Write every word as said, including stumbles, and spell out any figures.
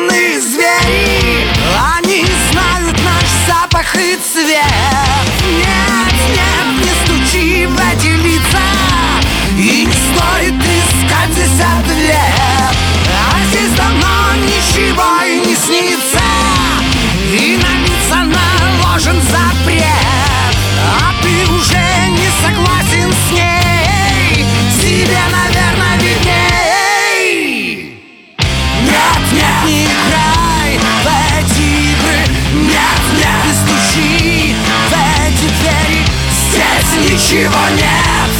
Диковинные звери, они знают наш запах и цвет. Нет, нет, не стучи в эти лица, и не стоит искать здесь ответ. А здесь давно ничего и не снится, и на лица наложен запрет. А ты уже не согласен с ней, тебе, наверное, видней. Нет, нет, не играй в эти игры. Нет, нет, не стучи в эти двери. Здесь ничего нет.